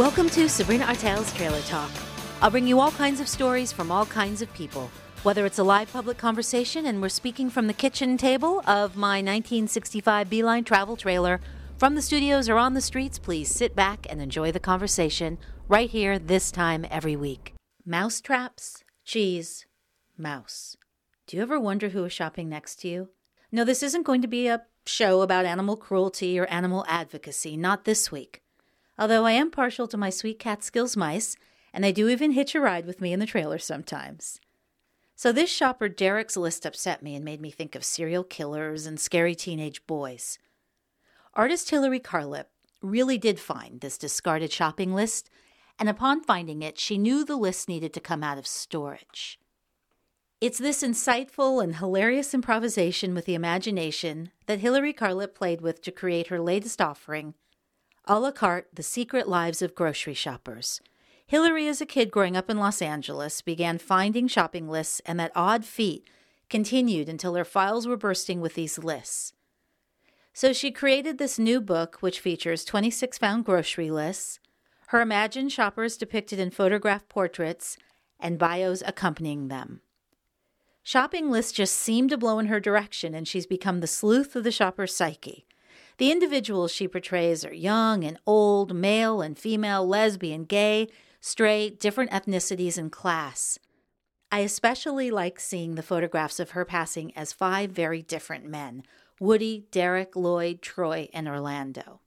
Welcome to Sabrina Artel's Trailer Talk. I'll bring you all kinds of stories from all kinds of people. Whether it's a live public conversation and we're speaking from the kitchen table of my 1965 Beeline travel trailer, from the studios or on the streets, please sit back and enjoy the conversation right here this time every week. Mouse traps, cheese, mouse. Do you ever wonder who is shopping next to you? No, this isn't going to be a show about animal cruelty or animal advocacy, not this week. Although I am partial to my sweet Catskills mice, and they do even hitch a ride with me in the trailer sometimes. So this shopper Derek's list upset me and made me think of serial killers and scary teenage boys. Artist Hillary Carlip really did find this discarded shopping list, and upon finding it, she knew the list needed to come out of storage. It's this insightful and hilarious improvisation with the imagination that Hillary Carlip played with to create her latest offering, A La Carte, The Secret Lives of Grocery Shoppers. Hillary, as a kid growing up in Los Angeles, began finding shopping lists, and that odd feat continued until her files were bursting with these lists. So she created this new book, which features 26 found grocery lists, her imagined shoppers depicted in photograph portraits, and bios accompanying them. Shopping lists just seem to blow in her direction, and she's become the sleuth of the shopper's psyche. The individuals she portrays are young and old, male and female, lesbian, gay, straight, different ethnicities and class. I especially like seeing the photographs of her passing as 5 very different men: Woody, Derek, Lloyd, Troy, and Orlando.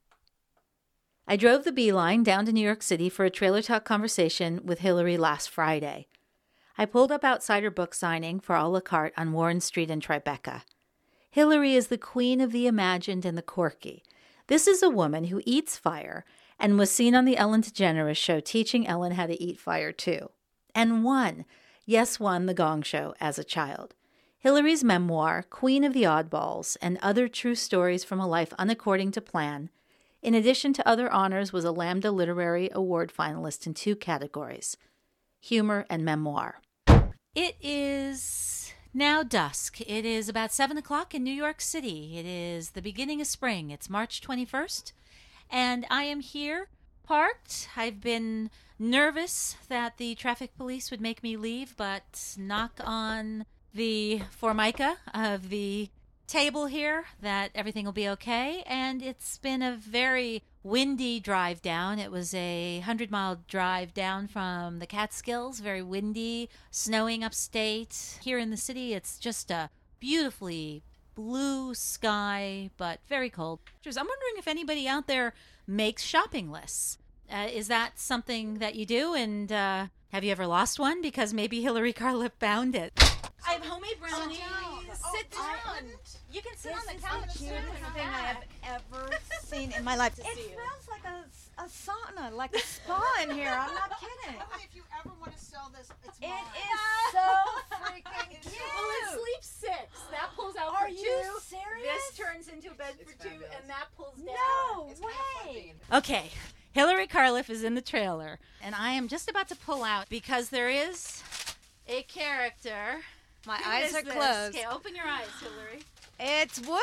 I drove the Beeline down to New York City for a Trailer Talk conversation with Hillary last Friday. I pulled up outside her book signing for A La Carte on Warren Street in Tribeca. Hillary is the queen of the imagined and the quirky. This is a woman who eats fire and was seen on the Ellen DeGeneres show teaching Ellen how to eat fire too. And won the Gong Show as a child. Hillary's memoir, Queen of the Oddballs, and Other True Stories from a Life Unaccording to Plan, in addition to other honors, was a Lambda Literary Award finalist in 2 categories, humor and memoir. It is now dusk. It is about 7 o'clock in New York City. It is the beginning of spring. It's March 21st, and I am here parked. I've been nervous that the traffic police would make me leave, but knock on the formica of the table here that everything will be okay. And it's been a very windy drive down. It was a 100-mile drive down from the Catskills, very windy, snowing upstate. Here in the city, it's just a beautifully blue sky, but very cold. I'm wondering if anybody out there makes shopping lists. Is that something that you do? And have you ever lost one? Because maybe Hillary Carlip found it. I have homemade brownies. Sit down. You can sit on the couch. This is the cutest thing I have ever seen in my life. It smells like a sauna, like a spa in here. I'm not kidding. If you ever want to sell this, it's It mine. is so freaking cute. Well, it sleeps 6. That pulls out Are for 2. you serious? This turns into a bed for 2, and that pulls down. No It's kind of fun way. being- Okay, Hillary Carlip is in the trailer, and I am just about to pull out because there is a character. My Who eyes is are this? closed. Okay, open your eyes, Hillary. It's Woody.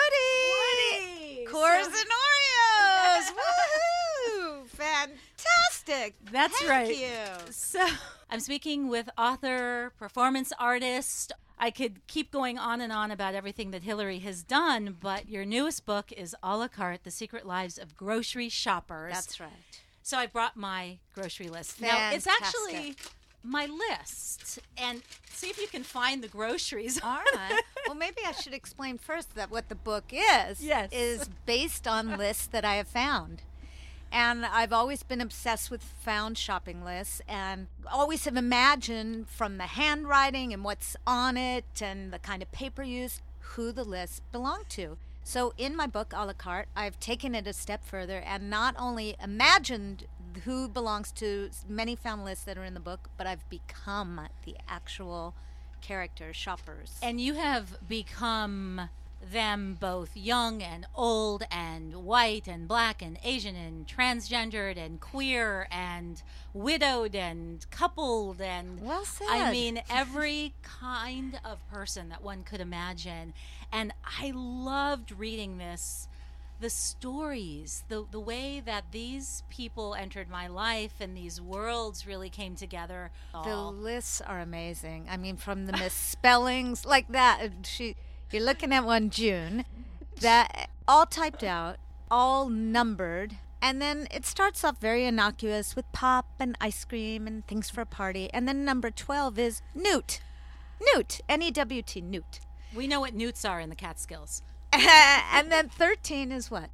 Woody. Coors So- and Oreos. Woohoo! Fantastic. That's Thank right. you. So I'm speaking with author, performance artist. I could keep going on and on about everything that Hillary has done, but your newest book is A La Carte, The Secret Lives of Grocery Shoppers. That's right. So I brought my grocery list. Now, it's actually Fantastic. my list, and see if you can find the groceries. All right. Well, maybe I should explain first that what the book is Yes. is based on lists that I have found. And I've always been obsessed with found shopping lists and always have imagined from the handwriting and what's on it and the kind of paper used who the lists belong to. So in my book, A La Carte, I've taken it a step further and not only imagined who belongs to many found lists that are in the book, but I've become the actual character shoppers. And you have become them both young and old and white and black and Asian and transgendered and queer and widowed and coupled and Well said. I mean every kind of person that one could imagine. And I loved reading this the stories, the way that these people entered my life and these worlds really came together. The lists are amazing. I mean, from the misspellings like that. You're looking at one June, that all typed out, all numbered. And then it starts off very innocuous with pop and ice cream and things for a party. And then number 12 is Newt. Newt. N-E-W-T, Newt. We know what newts are in the Catskills. And then 13 is what?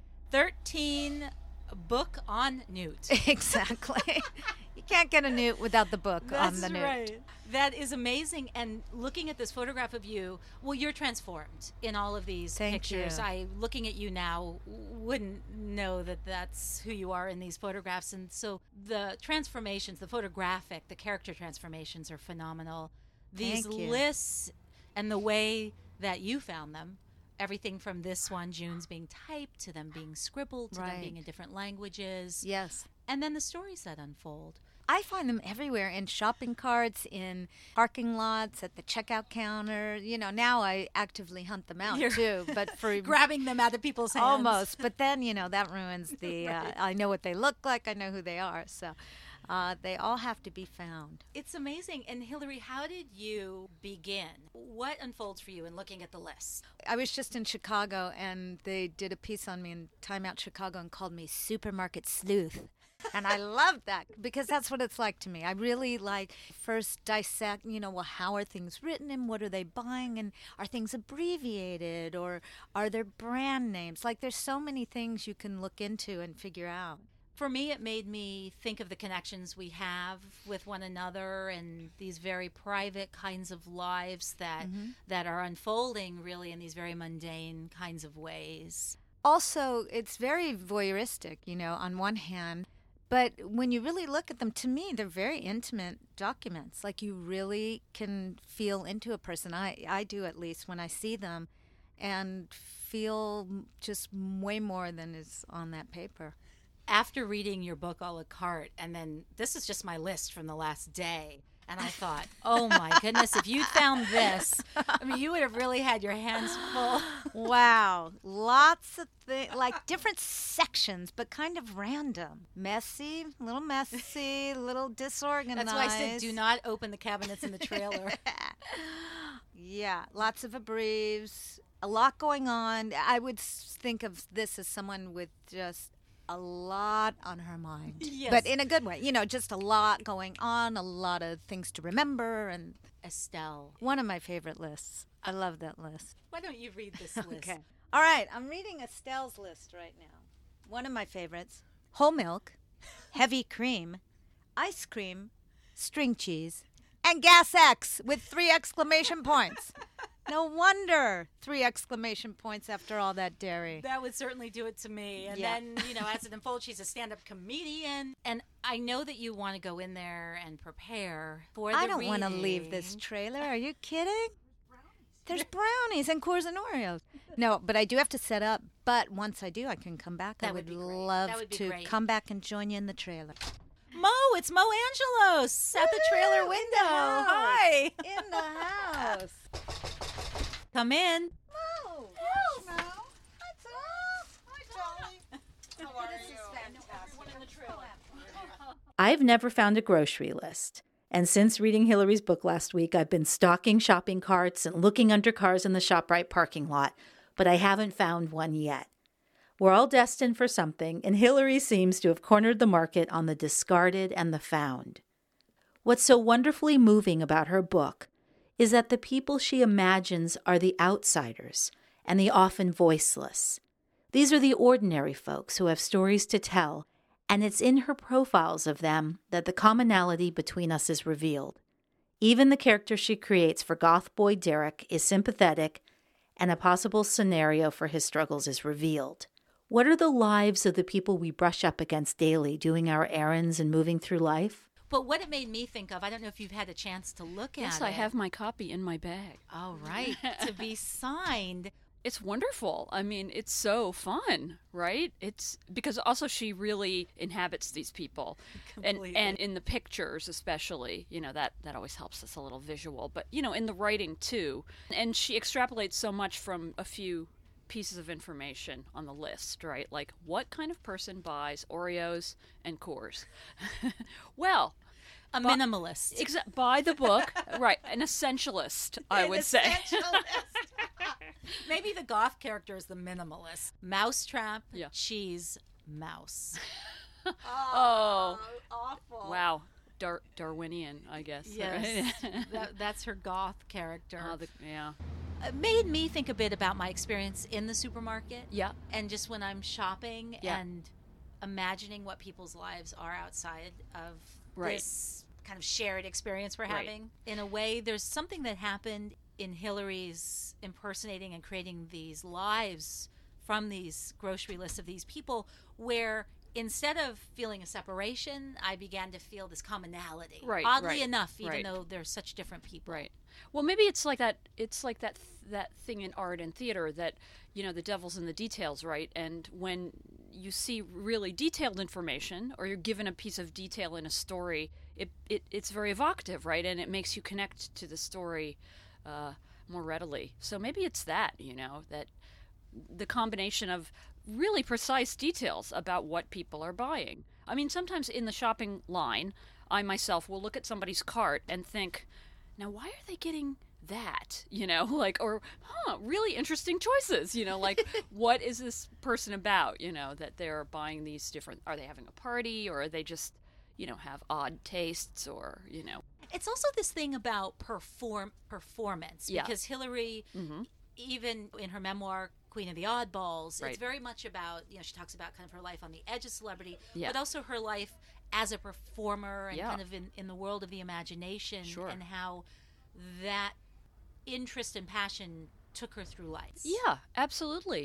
13 book on Newt. Exactly. You can't get a Newt without the book on the Newt. That's right. That is amazing. And looking at this photograph of you, well, you're transformed in all of these pictures. You. Looking at you now, wouldn't know that that's who you are in these photographs. And so the transformations, the photographic, the character transformations are phenomenal. These lists and the way that you found them, everything from this one, June's being typed, to them being scribbled, to them being in different languages. Yes. And then the stories that unfold. I find them everywhere, in shopping carts, in parking lots, at the checkout counter. You know, now I actively hunt them out, too. But for grabbing them out of people's hands. Almost. But then, you know, that ruins the, I know what they look like, I know who they are. So they all have to be found. It's amazing. And Hillary, how did you begin? What unfolds for you in looking at the list? I was just in Chicago, and they did a piece on me in Time Out Chicago and called me Supermarket Sleuth. And I love that because that's what it's like to me. I really like first dissect, you know, well, how are things written and what are they buying, and are things abbreviated or are there brand names? Like, there's so many things you can look into and figure out. For me, it made me think of the connections we have with one another and these very private kinds of lives that are unfolding really in these very mundane kinds of ways. Also, it's very voyeuristic, you know, on one hand. But when you really look at them, to me, they're very intimate documents. Like, you really can feel into a person. I do, at least, when I see them, and feel just way more than is on that paper. After reading your book a la carte, and then this is just my list from the last day, and I thought, oh my goodness, if you found this, I mean, you would have really had your hands full. Wow. Lots of things, like different sections, but kind of random. Messy, a little disorganized. That's why I said do not open the cabinets in the trailer. Yeah, lots of abbreviations, a lot going on. I would think of this as someone with just a lot on her mind. Yes. But in a good way. You know, just a lot going on, a lot of things to remember. And Estelle. One of my favorite lists. I love that list. Why don't you read this list? Okay. All right. I'm reading Estelle's list right now. One of my favorites. Whole milk, heavy cream, ice cream, string cheese, and Gas X with 3 exclamation points. No wonder 3 exclamation points after all that dairy. That would certainly do it to me. And then, you know, as it unfolds, she's a stand-up comedian. And I know that you want to go in there and prepare for the reading. I don't want to leave this trailer. Are you kidding? There's brownies and Coors and Oreos. No, but I do have to set up. But once I do, I can come back. I would love to come back and join you in the trailer. Mo, it's Mo Angelos at the trailer window. Hi. In the house. Come in. Mo. Mo. Hi, Dolly. How are you? I've never found a grocery list. And since reading Hillary's book last week, I've been stocking shopping carts and looking under cars in the ShopRite parking lot, but I haven't found one yet. We're all destined for something, and Hillary seems to have cornered the market on the discarded and the found. What's so wonderfully moving about her book is that the people she imagines are the outsiders and the often voiceless. These are the ordinary folks who have stories to tell, and it's in her profiles of them that the commonality between us is revealed. Even the character she creates for goth boy Derek is sympathetic, and a possible scenario for his struggles is revealed. What are the lives of the people we brush up against daily, doing our errands and moving through life? But what it made me think of, I don't know if you've had a chance to look at it. Yes, I have my copy in my bag. All right, to be signed. It's wonderful. I mean, it's so fun, right? It's because also she really inhabits these people. Completely. And in the pictures especially, you know, that always helps us a little visual, but you know, in the writing too. And she extrapolates so much from a few pieces of information on the list, right? Like, what kind of person buys Oreos and Coors? Well, A minimalist. buy the book, right? An essentialist, I would say. Maybe the goth character is the minimalist. Mousetrap, Yeah. cheese, mouse. Oh, Awful. wow. Darwinian, I guess. Yes. Right? That's her goth character. Yeah. It made me think a bit about my experience in the supermarket. Yeah. And just when I'm shopping Yeah. and imagining what people's lives are outside of Right. this kind of shared experience we're Right. having. In a way, there's something that happened in Hillary's impersonating and creating these lives from these grocery lists of these people where instead of feeling a separation, I began to feel this commonality. Right, Oddly right, enough, even right. though they're such different people. Right. Well, maybe it's like that. It's like that thing in art and theater that, the devil's in the details, right? And when you see really detailed information, or you're given a piece of detail in a story, it's very evocative, right? And it makes you connect to the story more readily. So maybe it's that, that the combination of really precise details about what people are buying. I mean, sometimes in the shopping line, I myself will look at somebody's cart and think, now why are they getting that? Or really interesting choices, like what is this person about, that they're buying these different, are they having a party, or are they just, have odd tastes, or, It's also this thing about performance, Yeah. because Hillary, even in her memoir, Queen of the Oddballs, Right. it's very much about, she talks about kind of her life on the edge of celebrity, Yeah. but also her life as a performer and Yeah. kind of in the world of the imagination, Sure. and how that interest and passion took her through life. Yeah, absolutely.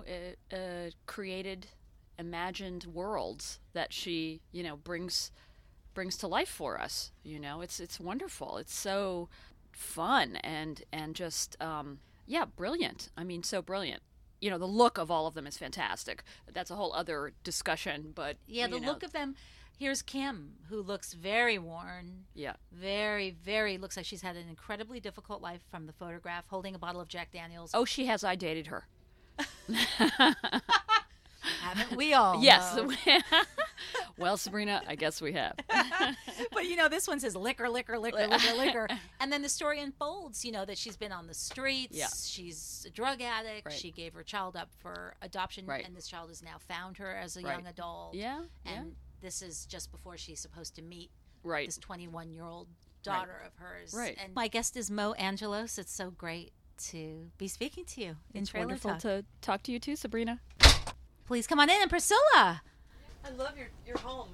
Created, imagined worlds that she, brings to life for us. It's wonderful. It's so fun and just brilliant. I mean, so brilliant. The look of all of them is fantastic. That's a whole other discussion. But Yeah, the look of them. Here's Kim, who looks very worn. Yeah. Very, very, looks like she's had an incredibly difficult life from the photograph, holding a bottle of Jack Daniels. Oh, she has. I dated her. Haven't we all? Yes. though? Well, Sabrina, I guess we have. But, this one says liquor, liquor, liquor, liquor, liquor. And then the story unfolds, that she's been on the streets. Yeah. She's a drug addict. Right. She gave her child up for adoption. Right. And this child has now found her as a Right. young adult. Yeah. And this is just before she's supposed to meet Right. this 21-year-old daughter of hers. Right. And my guest is Mo Angelos. It's so great to be speaking to you in It's Trailer wonderful Talk. to talk to you too, Sabrina. Please come on in. And Priscilla, I love your home.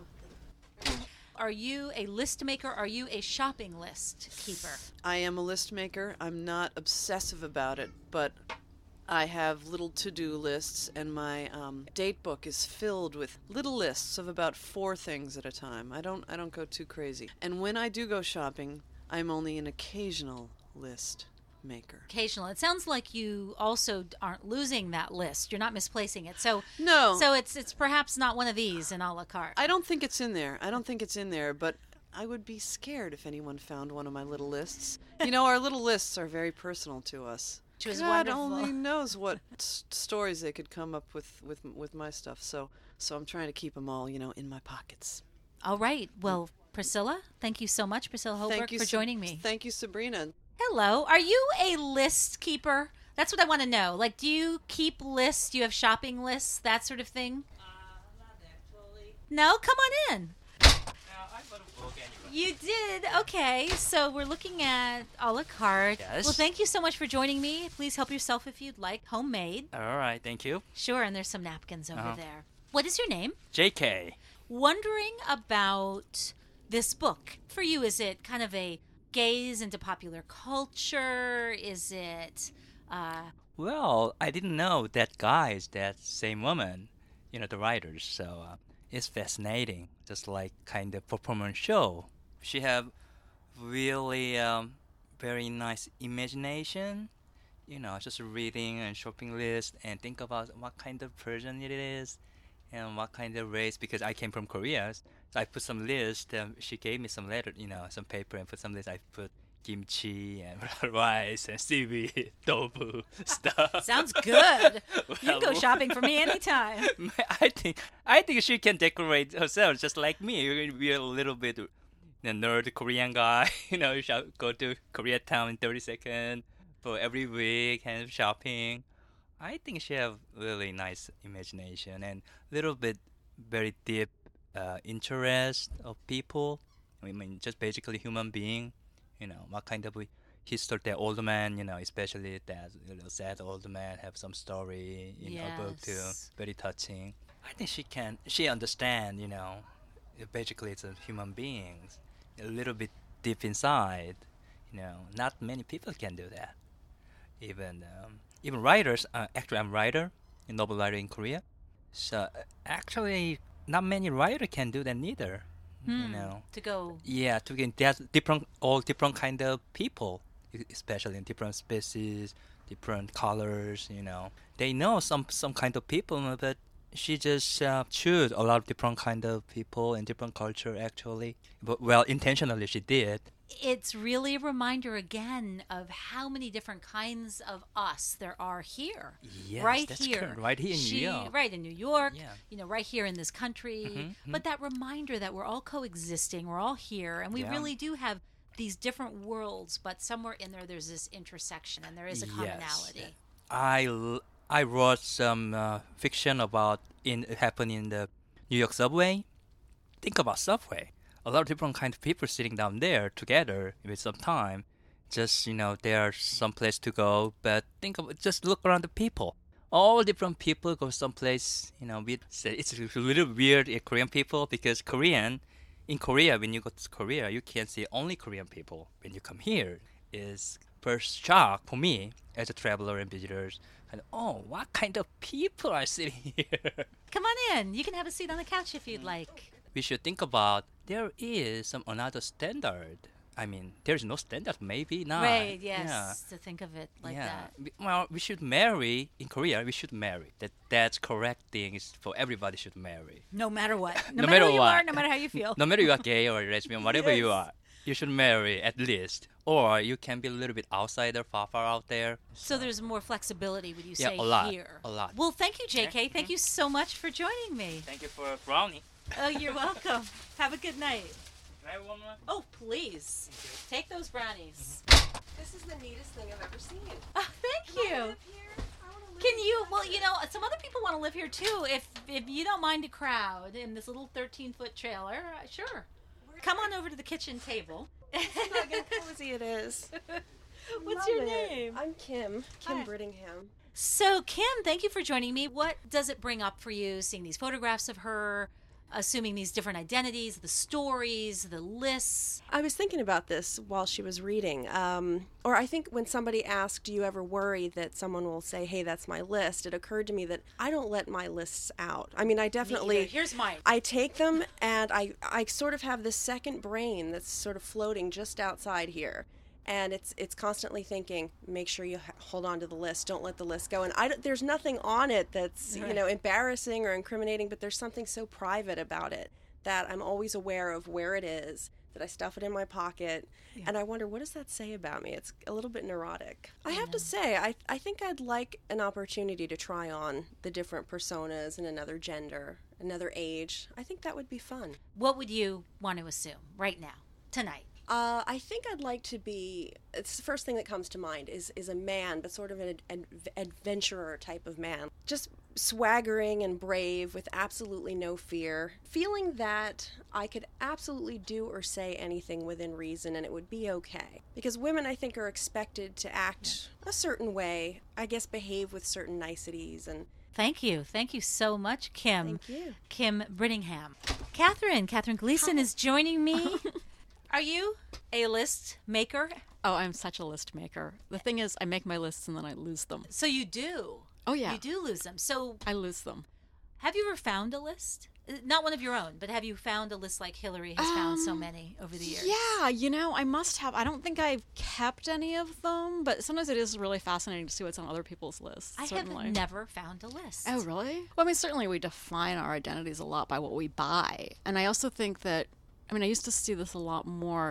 are you a list maker? Are you a shopping list keeper? I am a list maker. I'm not obsessive about it, but I have little to-do lists, and my date book is filled with little lists of about 4 things at a time. I don't go too crazy. And when I do go shopping, I'm only an occasional list maker. Occasional. It sounds like you also aren't losing that list. You're not misplacing it. So No. So it's perhaps not one of these in a la carte. I don't think it's in there. But I would be scared if anyone found one of my little lists. Our little lists are very personal to us. Which was God wonderful. only knows what stories they could come up with my stuff. So I'm trying to keep them all, in my pockets. All right. Well, Priscilla, thank you so much, Priscilla Holbrook, for joining me. Thank you, Sabrina. Hello. Are you a list keeper? That's what I want to know. Like, do you keep lists? Do you have shopping lists? That sort of thing? Not actually. No? Come on in. I bought a book anyway. You did. Okay. So we're looking at a la carte. Yes. Well, thank you so much for joining me. Please help yourself if you'd like. Homemade. All right, thank you. Sure. And there's some napkins over Uh-huh. there. What is your name? JK. Wondering about this book. For you, is it kind of a gaze into popular culture? Is it Well, I didn't know that guy is that same woman, the writers. So it's fascinating, just like kind of performance show. She have really very nice imagination. Just reading and shopping list and think about what kind of person it is and what kind of race. Because I came from Korea, so I put some list. She gave me some letter, some paper, and put some list. I put kimchi and rice and seaweed, tofu stuff. Sounds good. You can go Well, shopping for me anytime. I think she can decorate herself just like me. We're a little bit nerd Korean guy. Go to Koreatown in 30 seconds for every week and shopping. I think she have really nice imagination and little bit very deep interest of people. I mean, just basically human being. What kind of history that old man, especially that sad old man have some story in her book too. Yes. Very touching. I think she understand, basically it's a human beings. A little bit deep inside, not many people can do that. Even writers, actually I'm writer, a novel writer in Korea. So actually not many writer can do that neither. To go. Yeah, to get all different kind of people, especially in different species, different colors. They know some kind of people, but she just choose a lot of different kind of people and different culture actually. But well, intentionally she did. It's really a reminder again of how many different kinds of us there are here. Yes, right that's here. correct. Right here in New York. Right in New York. Yeah. Right here in this country. But that reminder that we're all coexisting, we're all here, and we Yeah. really do have these different worlds, but somewhere in there's this intersection, and there is a commonality. I wrote some fiction about happening in the New York subway. Think about subway. A lot of different kind of people sitting down there together with some time. Just there's some place to go, but just look around the people. All different people go someplace. It's a little weird Korean people because in Korea, when you go to Korea, you can see only Korean people. When you come here, is first shock for me as a traveler and visitors. And what kind of people are sitting here? Come on in. You can have a seat on the couch if you'd like. We should think about there is some another standard. I mean, there's no standard, maybe not. Right, yes. Yeah. To think of it like Yeah. that. Well, we should marry in Korea. We should marry. That's correct thing is for everybody should marry. No matter what. No No, matter who you what. are, no matter how you feel. No matter you are gay or lesbian, whatever you are, you should marry at least. Or you can be a little bit outsider, far out there. So there's more flexibility, would you Yeah, say, a lot, here? a lot. Well, thank you, JK. Thank you so much for joining me. Thank you for brownie. Oh, you're welcome. Have a good night. Can I have one more? Oh, please. Take those brownies. This is the neatest thing I've ever seen. Oh, thank Can I you. live here? I wanna live Can you, here. well, some other people want to live here too. If you don't mind a crowd in this little 13-foot trailer, sure. Come on over to the kitchen table. Look how cozy it is. What's Love your it. name? I'm Kim Hi. Brittingham. So, Kim, thank you for joining me. What does it bring up for you, seeing these photographs of her, assuming these different identities, the stories, the lists? I was thinking about this while she was reading. Or I think when somebody asked, do you ever worry that someone will say, hey, that's my list? It occurred to me that I don't let my lists out. I mean, I Me definitely... either. Here's mine. I take them and I sort of have this second brain that's sort of floating just outside here. And it's constantly thinking, make sure you hold on to the list. Don't let the list go. And there's nothing on it that's, Right. embarrassing or incriminating, but there's something so private about it that I'm always aware of where it is, that I stuff it in my pocket. Yeah. And I wonder, what does that say about me? It's a little bit neurotic. I have to say, I think I'd like an opportunity to try on the different personas in another gender, another age. I think that would be fun. What would you want to assume right now, tonight? I think I'd like to be, it's the first thing that comes to mind, is a man, but sort of an adventurer type of man. Just swaggering and brave with absolutely no fear. Feeling that I could absolutely do or say anything within reason and it would be okay. Because women, I think, are expected to act a certain way, I guess behave with certain niceties and... Thank you. Thank you so much, Kim. Thank you. Kim Brittingham. Catherine Gleason is joining me. Are you a list maker? Oh, I'm such a list maker. The thing is, I make my lists and then I lose them. So you do. Oh, yeah. You do lose them. So I lose them. have you ever found a list? Not one of your own, but have you found a list like Hillary has found so many over the years? Yeah, I must have. I don't think I've kept any of them, but sometimes it is really fascinating to see what's on other people's lists. I certainly. have never found a list. Oh, really? Well, I mean, certainly we define our identities a lot by what we buy. And I also think that, I mean, I used to see this a lot more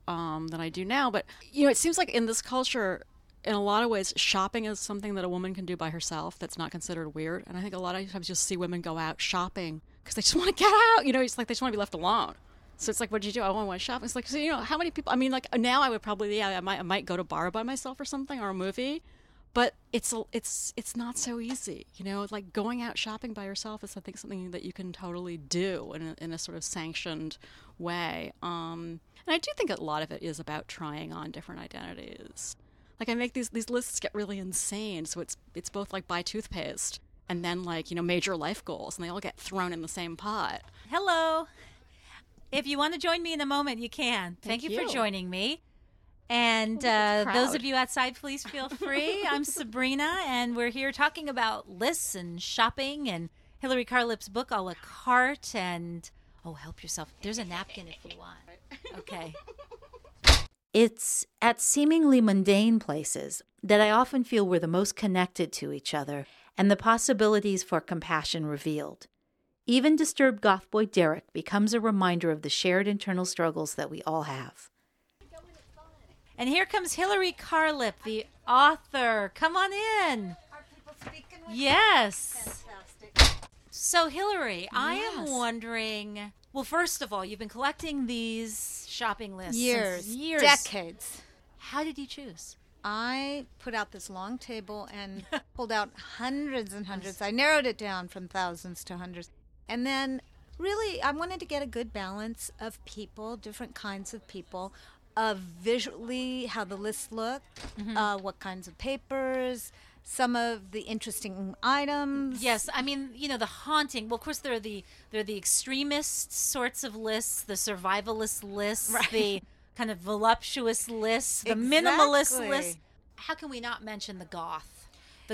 than I do now. But, you know, it seems like in this culture, in a lot of ways, shopping is something that a woman can do by herself that's not considered weird. And I think a lot of times you'll see women go out shopping because they just want to get out. You know, it's like they just want to be left alone. So it's like, what did you do? I want to go shopping. It's like, so, you know, how many people? I mean, like now I would probably, yeah, I might go to a bar by myself or something, or a movie. But it's not so easy, you know. Like going out shopping by yourself is, I think, something that you can totally do in a sort of sanctioned way. And I do think a lot of it is about trying on different identities. Like I make these lists get really insane. So it's both like buy toothpaste and then like, you know, major life goals, and they all get thrown in the same pot. Hello. If you want to join me in a moment, you can. Thank you for joining me. And those of you outside, please feel free. I'm Sabrina, and we're here talking about lists and shopping and Hillary Carlip's book, A la Carte, and, oh, help yourself. There's a napkin if you want. Okay. It's at seemingly mundane places that I often feel we're the most connected to each other and the possibilities for compassion revealed. Even disturbed goth boy Derek becomes a reminder of the shared internal struggles that we all have. And here comes Hillary Carlip, the author. Come on in. Are people speaking with Yes. Fantastic. So, Hillary, I am wondering, well, first of all, you've been collecting these shopping lists Years, since years. decades. How did you choose? I put out this long table and pulled out hundreds and hundreds. I narrowed it down from thousands to hundreds. And then really I wanted to get a good balance of people, different kinds of people, of visually how the lists look, what kinds of papers, some of the interesting items. Yes, I mean, you know, the haunting. Well, of course, there are the extremist sorts of lists, the survivalist lists, the kind of voluptuous lists, the minimalist lists. How can we not mention the goth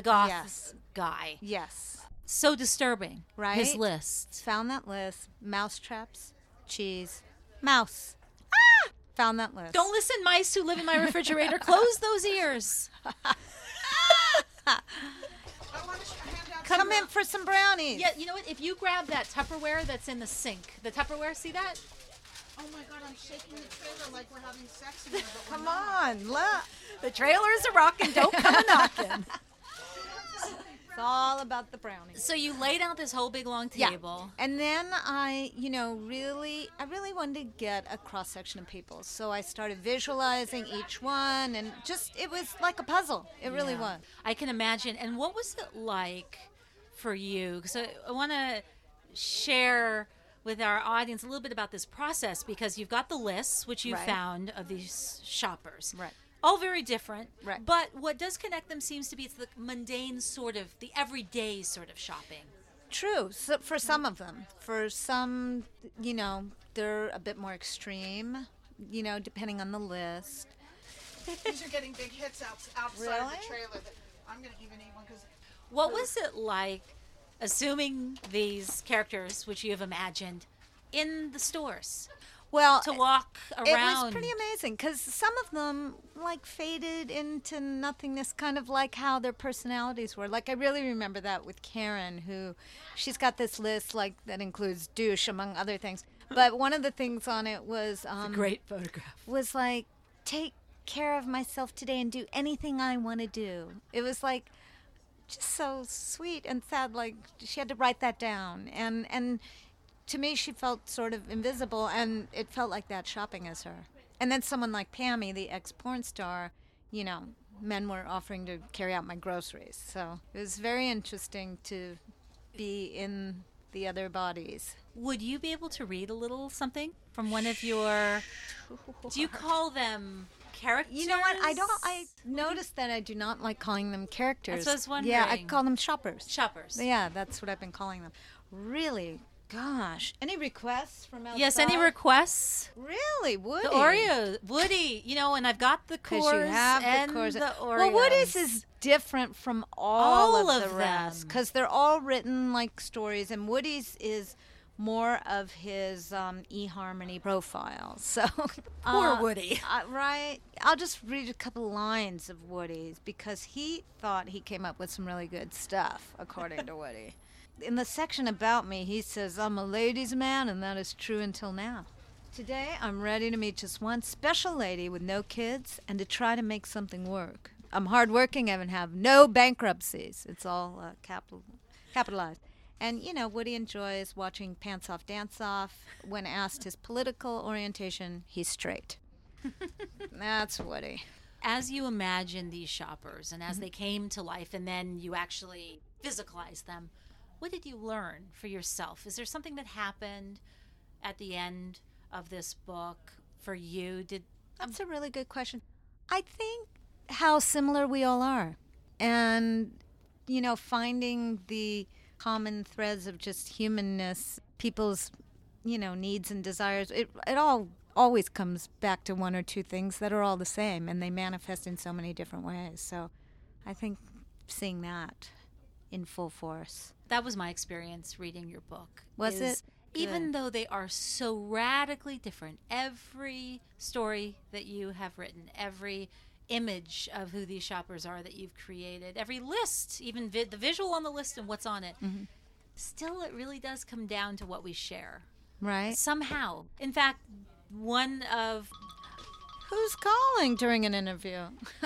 guy? Yes. So disturbing, Right? His lists. Found that list. Mousetraps, cheese, mouse. Found that list. Don't listen, mice who live in my refrigerator. Close those ears. Come in for some brownies. Yeah, you know what? If you grab that Tupperware that's in the sink, the Tupperware, see that? Oh my God, I'm shaking the trailer like we're having sex in here. But Come on, look. The trailers are rocking. Don't come a knocking. It's all about the brownies. So you laid out this whole big long table. And then I really wanted to get a cross section of people. So I started visualizing each one, and it was like a puzzle. It really was. I can imagine. And what was it like for you? Because I want to share with our audience a little bit about this process, because you've got the lists, which you found of these shoppers. Right. All very different. Right. But what does connect them seems to be it's the mundane sort of, the everyday sort of shopping. True. So for some of them. For some, they're a bit more extreme, depending on the list. these are getting big hits outside Really? the trailer. That I'm going to even eat one because What was it like assuming these characters, which you have imagined, in the stores? Well, To walk around. it was pretty amazing because some of them faded into nothingness, kind of like how their personalities were. Like I really remember that with Karen, who she's got this list that includes douche among other things. But one of the things on it was Great photograph. was take care of myself today and do anything I want to do. It was just so sweet and sad. She had to write that down, and to me, she felt sort of invisible, and it felt like that shopping as her. And then someone like Pammy, the ex-porn star, men were offering to carry out my groceries. So it was very interesting to be in the other bodies. Would you be able to read a little something from one of your... Do you call them characters? You know what? I noticed that I do not like calling them characters. That's what I was wondering. Yeah, I call them shoppers. Shoppers. Yeah, that's what I've been calling them. Really? Gosh. Any requests from outside? Yes, any requests? Really? Woody? The Oreo. Woody, and I've got the Because Coors you have and the Coors. the Oreos. Well, Woody's is different from all All of of the rest them. because they're all written like stories, and Woody's is more of his eHarmony profile. So Poor Woody. Right. I'll just read a couple lines of Woody's because he thought he came up with some really good stuff, according to Woody. In the section about me, he says, I'm a ladies' man, and that is true until now. Today, I'm ready to meet just one special lady with no kids and to try to make something work. I'm hardworking and have no bankruptcies. It's all capitalized. And, you know, Woody enjoys watching Pants Off Dance Off. When asked his political orientation, he's straight. That's Woody. As you imagine these shoppers and as they came to life and then you actually physicalized them, what did you learn for yourself? Is there something that happened at the end of this book for you? That's a really good question. I think how similar we all are. And, you know, finding the common threads of just humanness, people's, you know, needs and desires, it all always comes back to one or two things that are all the same, and they manifest in so many different ways. So I think seeing that in full force. That was my experience reading your book. Was it? Even Good. though they are so radically different, every story that you have written, every image of who these shoppers are that you've created, every list, even the visual on the list and what's on it, still it really does come down to what we share. Right? Somehow. In fact, one of... Who's calling during an interview?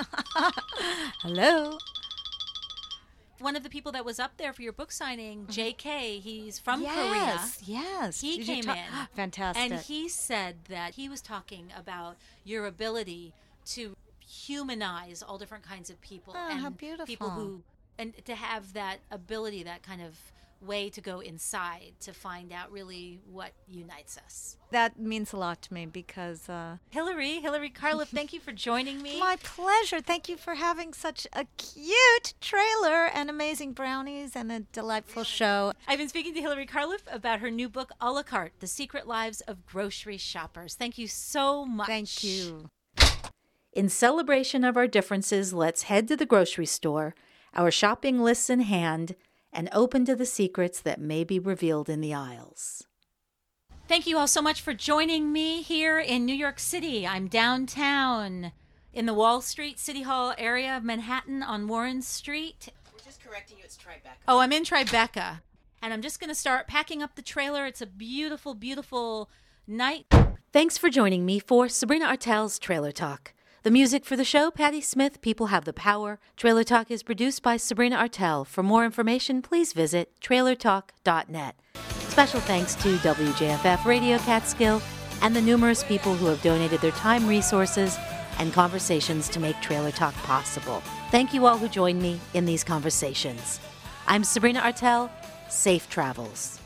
Hello? One of the people that was up there for your book signing, J.K., he's from Korea. Yes. He Did you came in. Fantastic. And he said that he was talking about your ability to humanize all different kinds of people. Oh, and how beautiful. People who, and to have that ability, that kind of way to go inside to find out really what unites us. That means a lot to me because... Hillary Carliff, thank you for joining me. My pleasure. Thank you for having such a cute trailer and amazing brownies and a delightful show. I've been speaking to Hillary Carliff about her new book, A la Carte, The Secret Lives of Grocery Shoppers. Thank you so much. Thank you. In celebration of our differences, let's head to the grocery store, our shopping lists in hand, and open to the secrets that may be revealed in the aisles. Thank you all so much for joining me here in New York City. I'm downtown in the Wall Street City Hall area of Manhattan on Warren Street. We're just correcting you, it's Tribeca. Oh, I'm in Tribeca. And I'm just going to start packing up the trailer. It's a beautiful, beautiful night. Thanks for joining me for Sabrina Artel's Trailer Talk. The music for the show, Patti Smith, People Have the Power. Trailer Talk is produced by Sabrina Artel. For more information, please visit trailertalk.net. Special thanks to WJFF Radio Catskill and the numerous people who have donated their time, resources, and conversations to make Trailer Talk possible. Thank you all who joined me in these conversations. I'm Sabrina Artel. Safe travels.